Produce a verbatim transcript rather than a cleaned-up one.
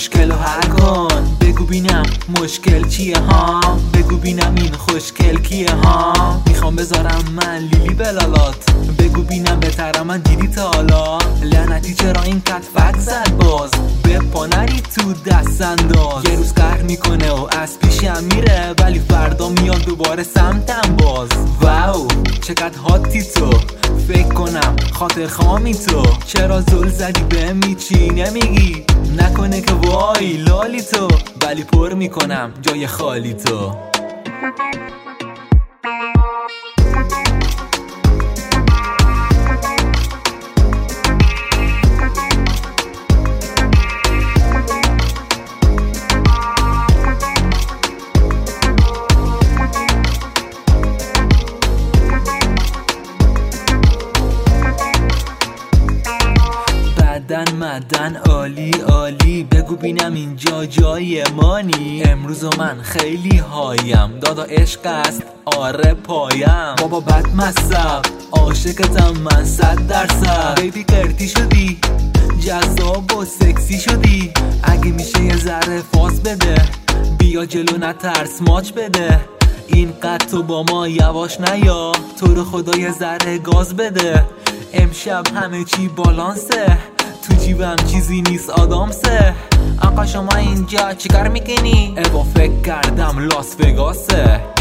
مشکل رو حل کن. بگو بینم مشکل چیه ها، بگو بینم این خوشگل کیه ها. میخوام بذارم من لیلی بلالات، بگو بینم بهترم من دیدی تا حالا. لعنتی چرا این کتفک زد باز، به پا نری تو دست انداز. یه روز قهر میکنه و از پیشم میره، ولی فردا میاد دوباره سمتم باز. واو چقدر هاتی تو، فکر کنم خاطر خامی تو. چرا زل زدی به میچی نمیگی، نکنه که وای لالی تو، ولی پر میکنم جای خالی تو. بدن مدن عالی عالی، بگو بینم اینجا جای مانی. امروز من خیلی هایم، دادا عشق است آره پایم. بابا بد مصب عاشقتم من صد درصد. بیبی قرتی شدی جذاب و سکسی شدی، اگه میشه یه ذره فاس بده، بیا جلو نترس ماچ بده. اینقدر تو با ما یواش نیا، تو رو خدا یه ذره گاز بده. امشب همه چی بالانسه، تو جیبم چیزی نیست آدامسه. آقا شما اینجا چیکار میکنی؟ ابا فکر کردم لاس وگاسه.